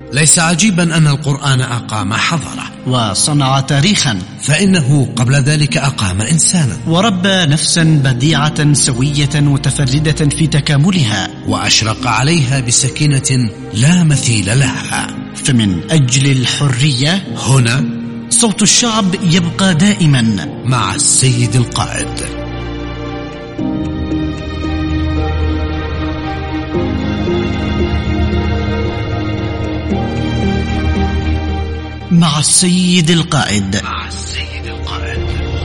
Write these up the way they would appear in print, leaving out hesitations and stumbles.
ليس عجيبا أن القرآن أقام حضارة وصنع تاريخا، فإنه قبل ذلك أقام إنسانا وربى نفسا بديعة سوية متفردة في تكاملها، وأشرق عليها بسكينة لا مثيل لها. فمن أجل الحرية هنا صوت الشعب يبقى دائما مع السيد القائد. مع السيد القائد. مع السيد القائد.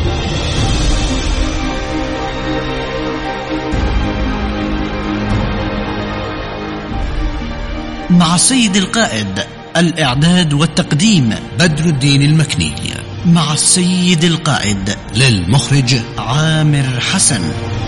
مع السيد القائد. الإعداد والتقديم بدر الدين المكني. مع السيد القائد. للمخرج عامر حسن.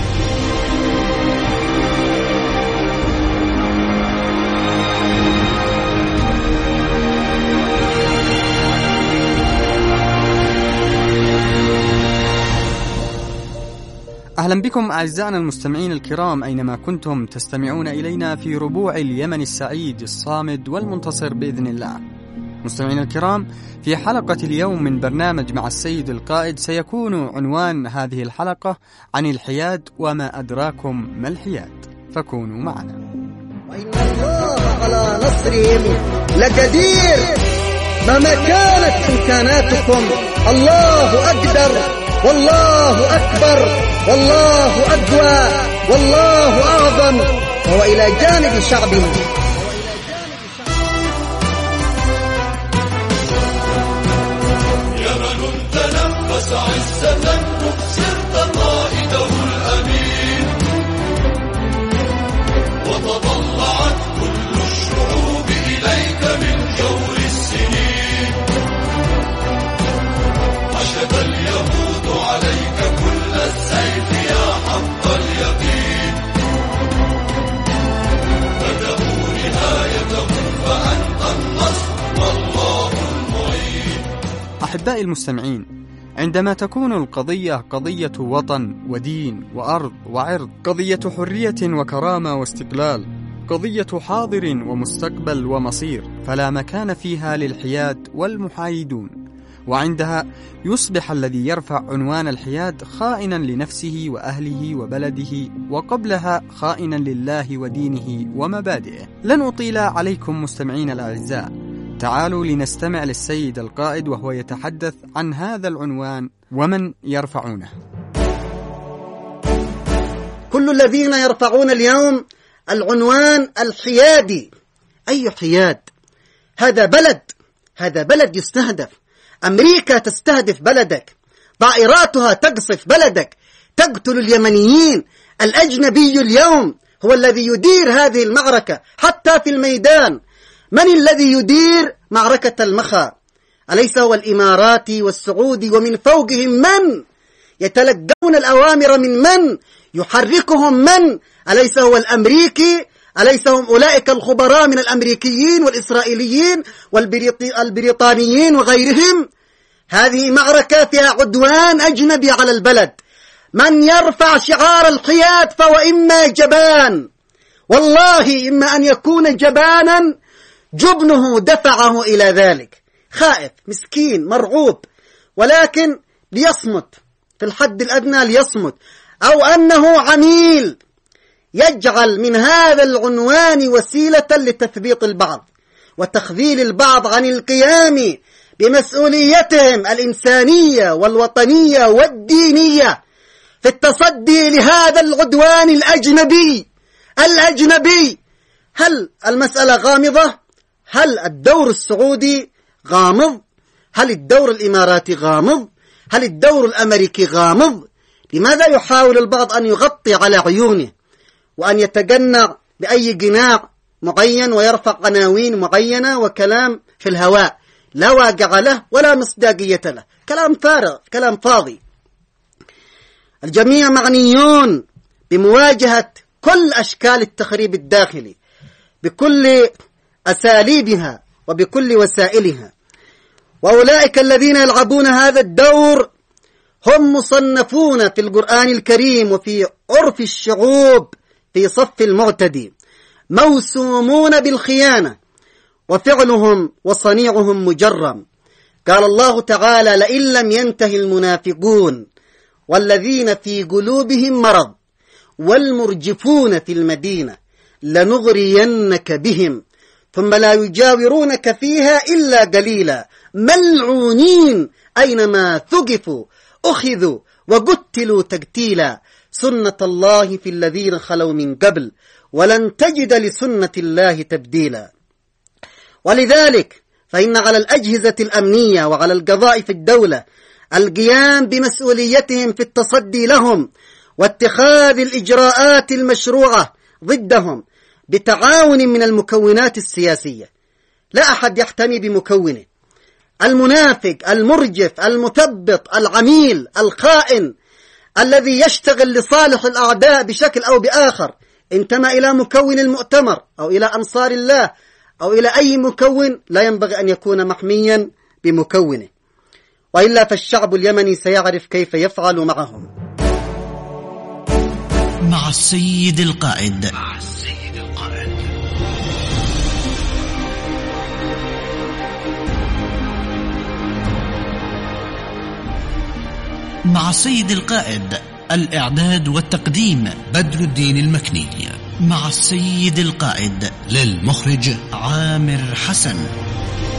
أهلا بكم أعزائنا المستمعين الكرام أينما كنتم تستمعون إلينا في ربوع اليمن السعيد الصامد والمنتصر بإذن الله. مستمعين الكرام، في حلقة اليوم من برنامج مع السيد القائد سيكون عنوان هذه الحلقة عن الحياد وما أدراكم ما الحياد، فكونوا معنا. وإن الله على نصرهم لقدير. مهما كانت إمكاناتكم الله أقدر، والله أكبر، والله أقوى، والله أعظم، وهو إلى جانب شعبه. يمن تنفس عزة صرت قائده الأمين، وتطلعت كل الشعوب إليك من جور السنين. أشهد اليهود عليك كل السيف يا حق اليقين، بدأوا نهايتهم فأنت النصر والله المعين. أحبائي المستمعين، عندما تكون القضية قضية وطن ودين وأرض وعرض، قضية حرية وكرامة واستقلال، قضية حاضر ومستقبل ومصير، فلا مكان فيها للحياد والمحايدون، وعندها يصبح الذي يرفع عنوان الحياد خائنا لنفسه وأهله وبلده، وقبلها خائنا لله ودينه ومبادئه. لن أطيل عليكم مستمعين الأعزاء، تعالوا لنستمع للسيد القائد وهو يتحدث عن هذا العنوان ومن يرفعونه. كل الذين يرفعون اليوم العنوان الحيادي. أي حياد؟ هذا بلد يستهدف. أمريكا تستهدف بلدك، طائراتها تقصف بلدك، تقتل اليمنيين. الأجنبي اليوم هو الذي يدير هذه المعركة حتى في الميدان. من الذي يدير معركة المخا؟ أليس هو الإماراتي والسعودي؟ ومن فوقهم من؟ يتلقون الأوامر من يحركهم من؟ أليس هو الأمريكي؟ أليس هم أولئك الخبراء من الأمريكيين والإسرائيليين والبريطانيين وغيرهم؟ هذه معركة فيها عدوان أجنبي على البلد. من يرفع شعار الحياد فهو إما جبان، والله إما أن يكون جبانا جبنه دفعه إلى ذلك، خائف مسكين مرعوب، ولكن ليصمت في الحد الأدنى، ليصمت، أو أنه عميل يجعل من هذا العنوان وسيلة لتثبيط البعض وتخذيل البعض عن القيام بمسؤوليتهم الإنسانية والوطنية والدينية في التصدي لهذا العدوان الأجنبي. هل المسألة غامضة؟ هل الدور السعودي غامض؟ هل الدور الإماراتي غامض؟ هل الدور الأمريكي غامض؟ لماذا يحاول البعض أن يغطي على عيونه وأن يتجنع بأي جناع معين ويرفع عناوين معينة وكلام في الهواء لا واقع له ولا مصداقية له؟ كلام فارغ، كلام فاضي. الجميع معنيون بمواجهة كل أشكال التخريب الداخلي بكل أساليبها وبكل وسائلها، وأولئك الذين يلعبون هذا الدور هم مصنفون في القرآن الكريم وفي عرف الشعوب في صف المعتدي، موسومون بالخيانة وفعلهم وصنيعهم مجرم. قال الله تعالى: لئن لم ينته المنافقون والذين في قلوبهم مرض والمرجفون في المدينة لنغرينك بهم ثم لا يجاورونك فيها إلا قليلا ملعونين أينما ثقفوا أخذوا وقتلوا تقتيلا سنة الله في الذين خلوا من قبل ولن تجد لسنة الله تبديلا. ولذلك فإن على الأجهزة الأمنية وعلى القضاء في الدولة القيام بمسؤوليتهم في التصدي لهم واتخاذ الإجراءات المشروعة ضدهم بتعاون من المكونات السياسية. لا أحد يحتمي بمكونه. المنافق، المرجف، المثبط، العميل، الخائن الذي يشتغل لصالح الأعداء بشكل أو بآخر انتمى إلى مكون المؤتمر أو إلى أنصار الله أو إلى أي مكون، لا ينبغي أن يكون محميا بمكونه، وإلا فالشعب اليمني سيعرف كيف يفعل معهم. مع السيد القائد. مع السيد القائد. الإعداد والتقديم بدر الدين المكني. مع السيد القائد. للمخرج عامر حسن.